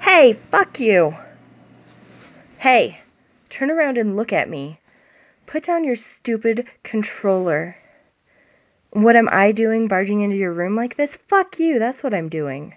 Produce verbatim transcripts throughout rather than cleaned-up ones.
Hey, fuck you! Hey, turn around and look at me. Put down your stupid controller. What am I doing barging into your room like this? Fuck you, that's what I'm doing.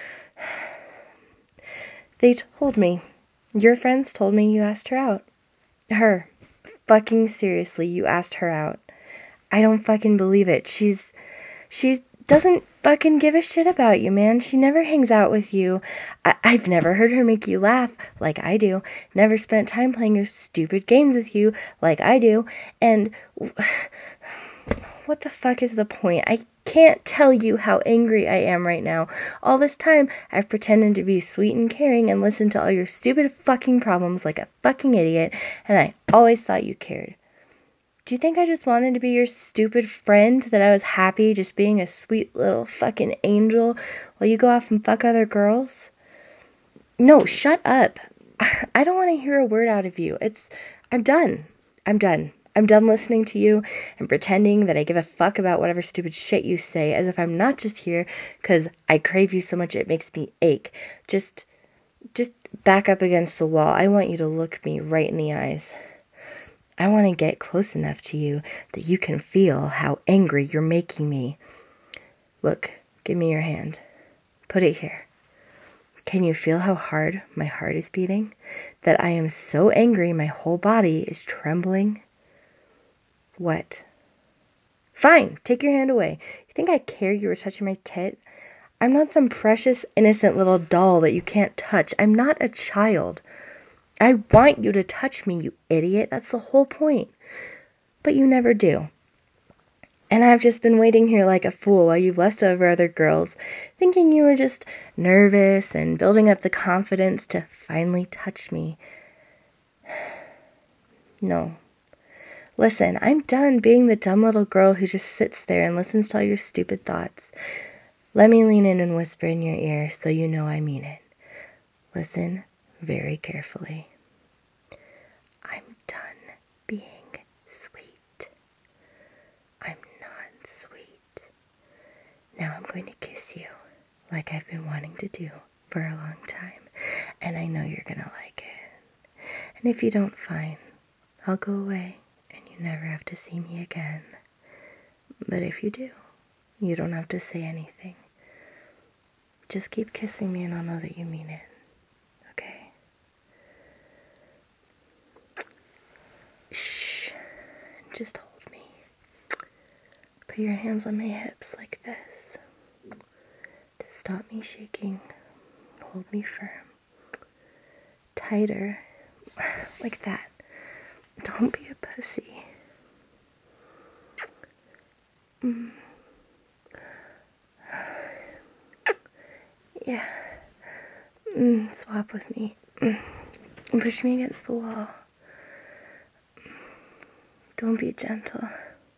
They told me. Your friends told me you asked her out. Her. Fucking seriously, you asked her out. I don't fucking believe it. She's... She doesn't fucking give a shit about you, man. She never hangs out with you. I- I've never heard her make you laugh like I do. Never spent time playing your stupid games with you like I do. And... What the fuck is the point? I can't tell you how angry I am right now. All this time, I've pretended to be sweet and caring and listened to all your stupid fucking problems like a fucking idiot, and I always thought you cared. Do you think I just wanted to be your stupid friend? That I was happy just being a sweet little fucking angel while you go off and fuck other girls? No, shut up. I don't want to hear a word out of you. It's... I'm done. I'm done. I'm done listening to you and pretending that I give a fuck about whatever stupid shit you say, as if I'm not just here because I crave you so much it makes me ache. Just, just back up against the wall. I want you to look me right in the eyes. I want to get close enough to you that you can feel how angry you're making me. Look, give me your hand. Put it here. Can you feel how hard my heart is beating? That I am so angry my whole body is trembling? What? Fine, take your hand away. You think I care you were touching my tit? I'm not some precious, innocent little doll that you can't touch. I'm not a child. I want you to touch me, you idiot. That's the whole point. But you never do. And I've just been waiting here like a fool while you lust over other girls, thinking you were just nervous and building up the confidence to finally touch me. No. Listen, I'm done being the dumb little girl who just sits there and listens to all your stupid thoughts. Let me lean in and whisper in your ear so you know I mean it. Listen very carefully. I'm done being sweet. I'm not sweet. Now I'm going to kiss you like I've been wanting to do for a long time. And I know you're gonna like it. And if you don't, fine. I'll go away and you never have to see me again. But if you do, you don't have to say anything. Just keep kissing me and I'll know that you mean it. Okay? Shh. Just hold me. Put your hands on my hips like this. To stop me shaking. Hold me firm. Tighter. Like that. Don't be a pussy. Mm. Yeah. Mm, swap with me. Mm. Push me against the wall. Don't be gentle.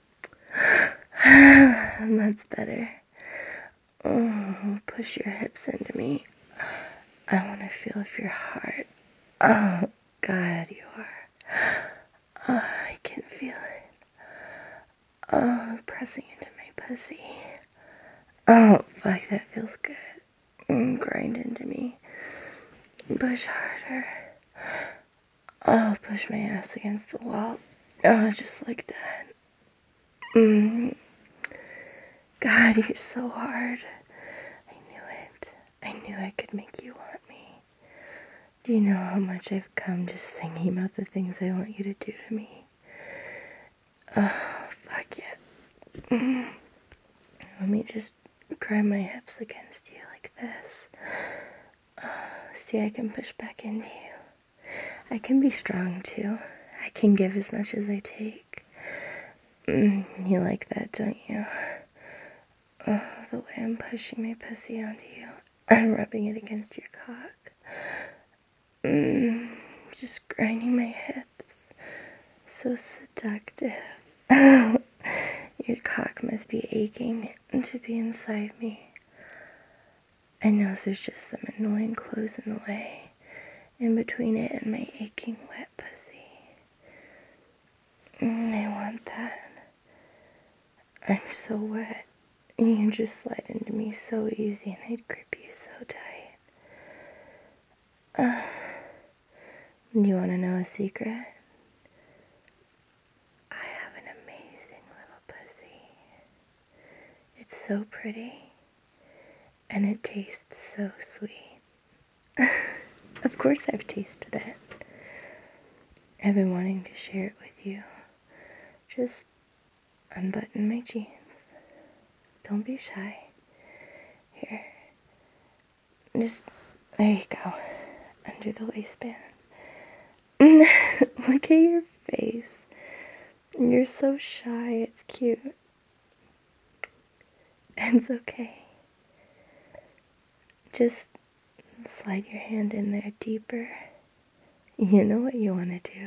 That's better. Oh, push your hips into me. I want to feel if your heart. Oh, God, you are. Oh, I can feel it. Oh, pressing into my pussy. Oh, fuck, that feels good. Mm, grind into me. Push harder. Oh, push my ass against the wall. Oh, just like that. Mm. God, you're so hard. I knew it. I knew I could make you want me. Do you know how much I've come just thinking about the things I want you to do to me? Oh, fuck yes. Mm. Let me just grind my hips against you like this. Oh, see, I can push back into you. I can be strong too. I can give as much as I take. Mm, you like that, don't you? Oh, the way I'm pushing my pussy onto you. I'm rubbing it against your cock. Mm, just grinding my hips. So seductive. Your cock must be aching to be inside me. I know there's just some annoying clothes in the way, in between it and my aching wet pussy. Mm, I want that. I'm so wet. You just slide into me so easy and I'd grip you so tight. Uh, you want to know a secret? I have an amazing little pussy. It's so pretty, and it tastes so sweet. Of course I've tasted it. I've been wanting to share it with you. Just unbutton my jeans. Don't be shy. Here. Just, there you go. Under the waistband. Look at your face. You're so shy. It's cute. It's okay. Just slide your hand in there deeper. You know what you want to do.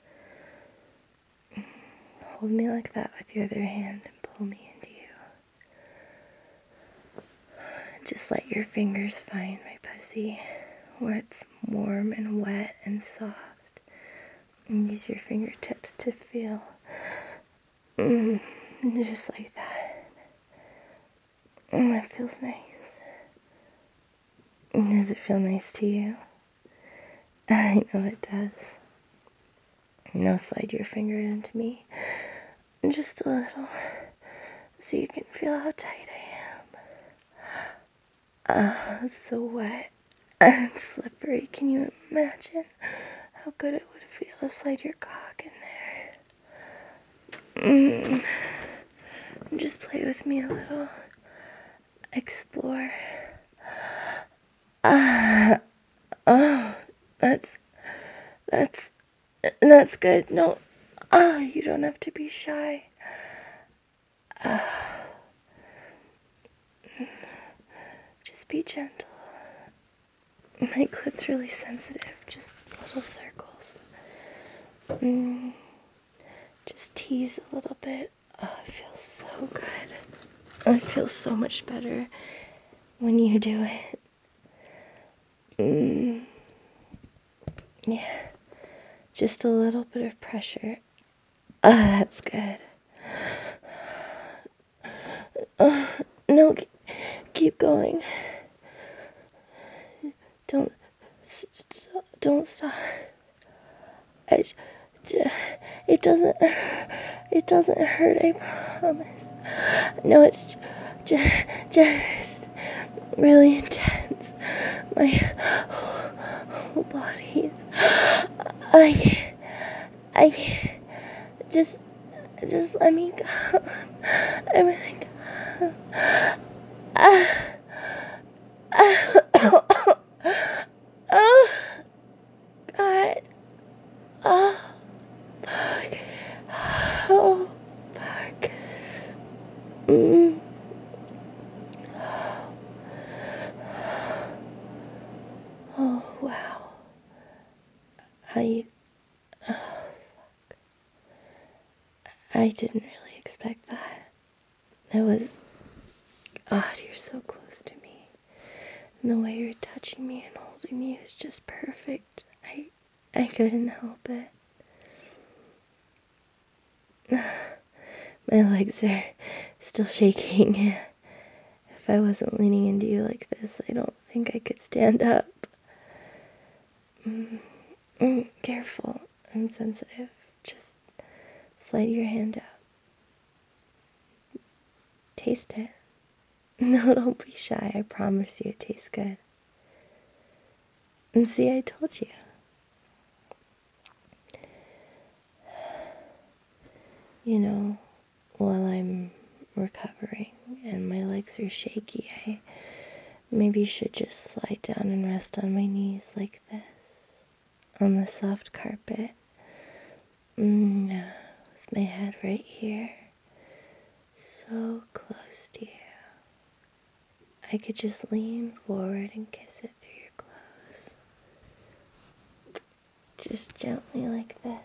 Hold me like that with your other hand and pull me into you. Just let your fingers find my pussy where it's warm and wet and soft. And use your fingertips to feel. Mm, just like that. Mm, that feels nice. Does it feel nice to you? I know it does. Now slide your finger into me. Just a little. So you can feel how tight I am. Ah, it's so wet and slippery. Can you imagine how good it would feel to slide your cock in there? Mm. Just play with me a little. Explore. Ah, oh, that's, that's, that's good. No, ah, you don't have to be shy. Ah. Just be gentle. My clit's really sensitive. Just little circles. Mm. Just tease a little bit. Oh, it feels so good. It feels so much better when you do it. Mm. Yeah. Just a little bit of pressure. Ah, oh, that's good. Oh, no, keep going. Don't, don't stop. I, it doesn't, it doesn't hurt, I promise. No, it's just, just really intense. My whole, whole body. I, I, just, just let me go. I'm gonna go. Ah. Oh, oh, God. Oh, fuck. Oh, fuck. Mm. Oh, wow. I, oh, fuck. I didn't really expect that. It was, God, you're so close to me. And the way you're touching me and holding me is just perfect. I, I couldn't help it. My legs are still shaking. If I wasn't leaning into you like this, I don't think I could stand up. Mm, mm, careful. I'm sensitive. Just slide your hand out. Taste it. No, don't be shy. I promise you it tastes good. And see, I told you. You know, while I'm recovering and my legs are shaky, I maybe should just slide down and rest on my knees like this. On the soft carpet. Mm, with my head right here. So close to you. I could just lean forward and kiss it through your clothes. Just gently like this.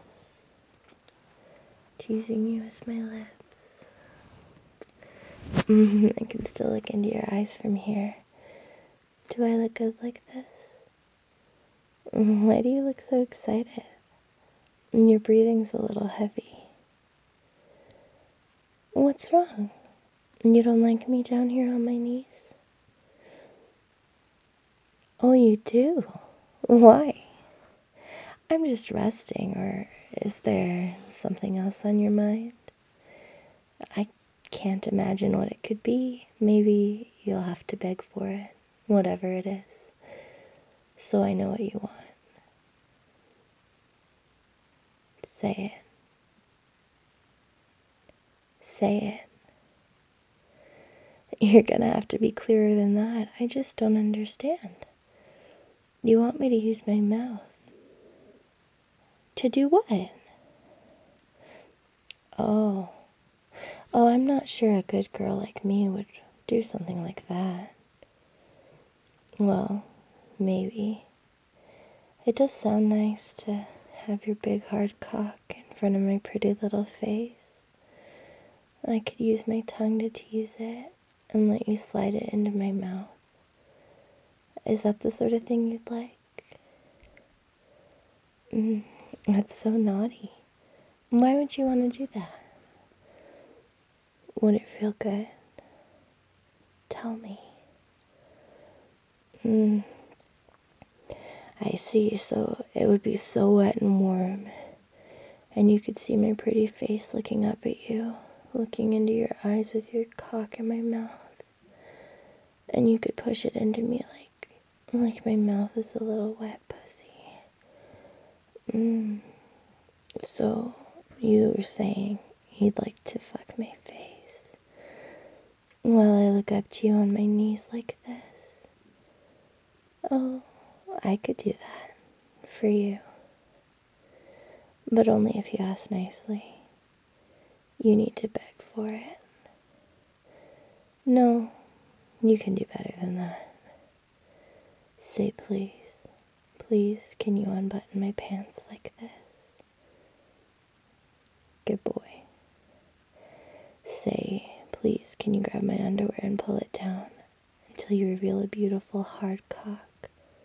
Teasing you with my lips. Mm-hmm. I can still look into your eyes from here. Do I look good like this? Why do you look so excited? And your breathing's a little heavy. What's wrong? You don't like me down here on my knees? Oh, you do? Why? I'm just resting, or is there something else on your mind? I can't imagine what it could be. Maybe you'll have to beg for it, whatever it is, so I know what you want. Say it. Say it. You're gonna have to be clearer than that. I just don't understand. You want me to use my mouth? To do what? Oh. Oh, I'm not sure a good girl like me would do something like that. Well, maybe. It does sound nice to have your big hard cock in front of my pretty little face. I could use my tongue to tease it and let you slide it into my mouth. Is that the sort of thing you'd like? Mm, that's so naughty. Why would you want to do that? Would it feel good? Tell me. Mm, I see, so it would be so wet and warm, and you could see my pretty face looking up at you, looking into your eyes with your cock in my mouth, and you could push it into me like, like my mouth is a little wet pussy. Mm. So, you were saying you'd like to fuck my face while I look up to you on my knees like this? Oh, I could do that for you. But only if you ask nicely. You need to beg for it. No, you can do better than that. Say please. Please, can you unbutton my pants like this? Good boy. Say, please, can you grab my underwear and pull it down until you reveal a beautiful hard cock?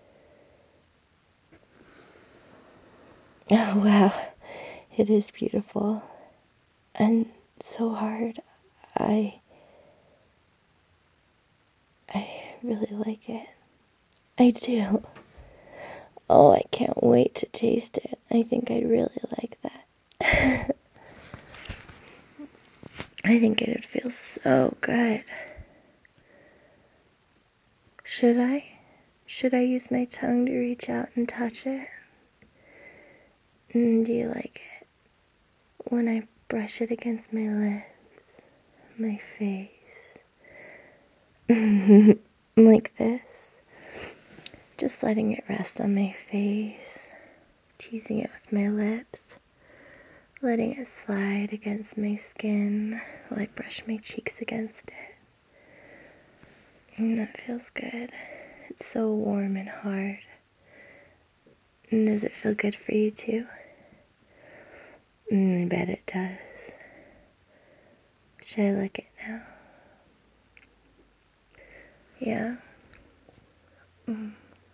Oh, wow. It is beautiful. And so hard. I... I really like it. I do. Oh, I can't wait to taste it. I think I'd really like that. I think it'd feel so good. Should I? Should I use my tongue to reach out and touch it? Mm, do you like it? When I brush it against my lips, my face. Like this. Just letting it rest on my face. Teasing it with my lips. Letting it slide against my skin while I brush my cheeks against it. And that feels good. It's so warm and hard. And does it feel good for you too? Mm, I bet it does. Should I lick it now? Yeah? Mm.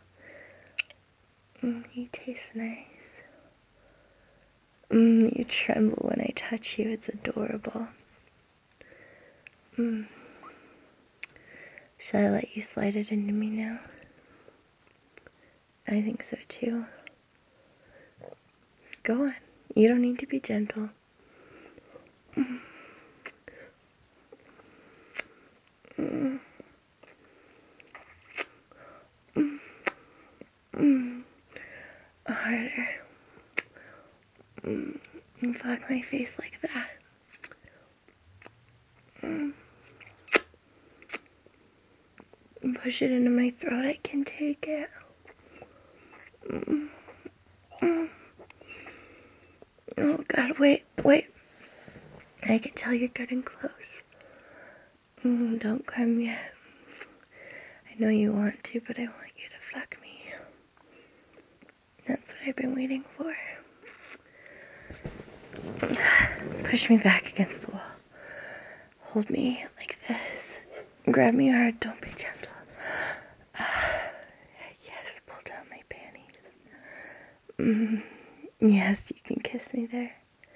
Mm, you taste nice. Mm, you tremble when I touch you. It's adorable. Mm. Should I let you slide it into me now? I think so too. Go on. You don't need to be gentle. Mm. Mm. Mm. Mm. Harder. Mm. Fuck my face like that. Mm. Push it into my throat. I can take it. Mm. Mm. Oh God, wait, wait. I can tell you're getting close. Mm, don't come yet. I know you want to, but I want you to fuck me. That's what I've been waiting for. Push me back against the wall. Hold me like this. Grab me hard, don't be gentle. Yes, pull down my panties. Mm, yes, you can kiss me there.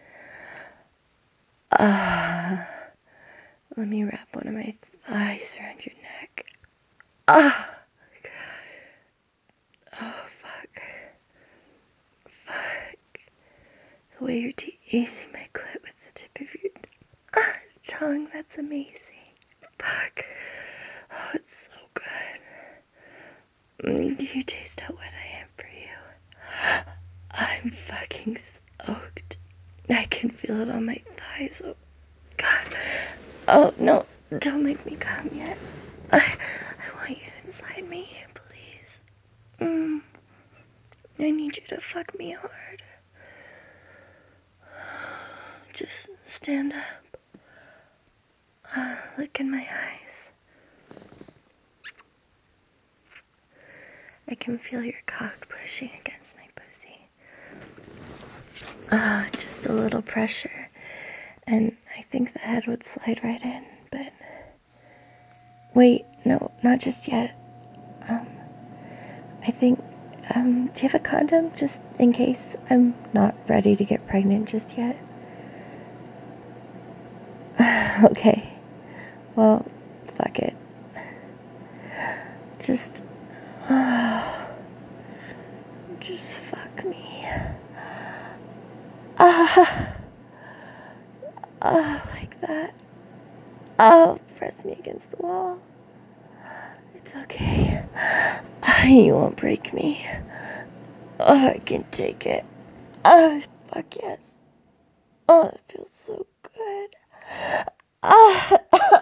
Ah, let me wrap one of my thighs around your neck. Ah, oh fuck. The way you're teasing my clit with the tip of your uh, tongue, that's amazing. Fuck. Oh, it's so good. Mm, you taste how wet I am for you. I'm fucking soaked. I can feel it on my thighs. Oh, God. Oh, no. Don't make me come yet. I, I want you inside me, please. Mm. I need you to fuck me hard. Just stand up. Uh, look in my eyes. I can feel your cock pushing against my pussy. Ah, uh, just a little pressure. And I think the head would slide right in, but... Wait, no, not just yet. Um, I think... Um, do you have a condom, just in case I'm not ready to get pregnant just yet? Okay. Well, fuck it. Just... Uh, just fuck me. Ah, ah, like that. Oh, press me against the wall. It's okay. You won't break me. Oh, I can take it. Oh, fuck yes. Oh, it feels so good. Ah,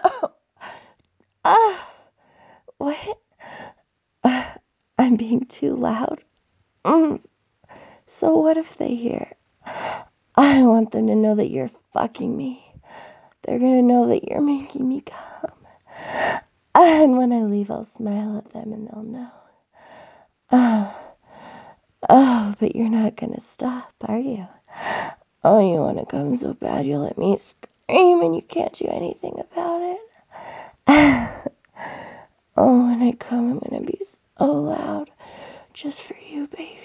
ah, what? Uh, I'm being too loud. Mm. So what if they hear? I want them to know that you're fucking me. They're gonna know that you're making me come. And when I leave, I'll smile at them and they'll know. Oh, oh, but you're not gonna stop, are you? Oh, you wanna come so bad you'll let me scream and you can't do anything about it? Oh, when I come, I'm gonna be so loud. Just for you, baby.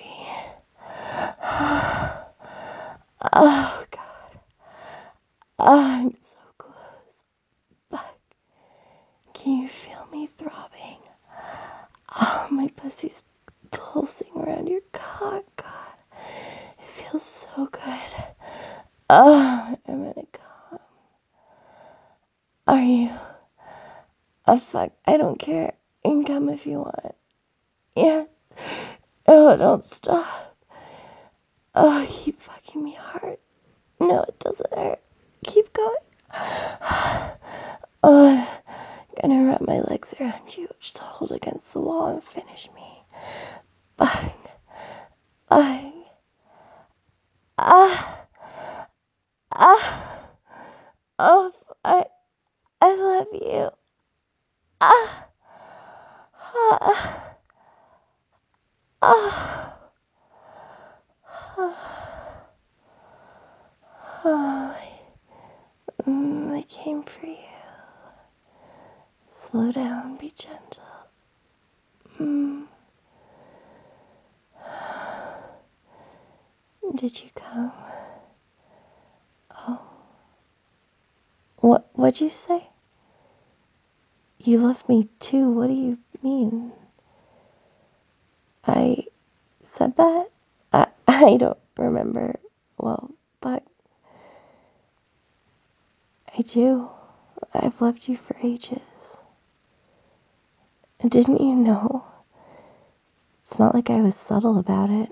Oh, God. Oh, I'm so close. Fuck. Can you feel me throbbing? Oh, my pussy's pulsing around your cock. God, it feels so good. Oh, I'm gonna come. Are you? Oh, fuck. I don't care. You can come if you want. Yeah. Oh, don't stop. Oh, keep fucking me hard. No, it doesn't hurt. Keep going. Oh, I'm gonna wrap my legs around you. Just hold against the wall and finish me. Bang. Bang. Ah. Ah. Oh, I, I love you. Ah. Ah. Ah. Oh, mm, I came for you. Slow down, be gentle. Mm. Did you come? Oh. What, what'd you say? You love me too, what do you mean? I said that? I, I don't remember. Well, but I do. I've loved you for ages. And didn't you know? It's not like I was subtle about it.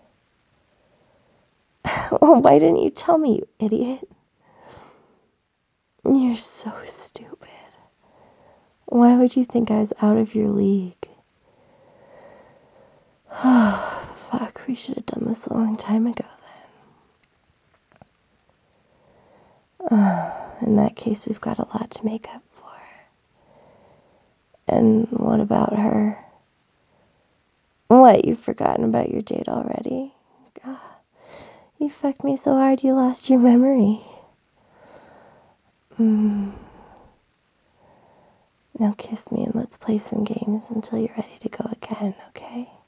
Well, why didn't you tell me, you idiot? You're so stupid. Why would you think I was out of your league? Oh, fuck, we should have done this a long time ago then. Uh, in that case, we've got a lot to make up for. And what about her? What, you've forgotten about your date already? God, you fucked me so hard you lost your memory. Mm. Now kiss me and let's play some games until you're ready to go again, okay?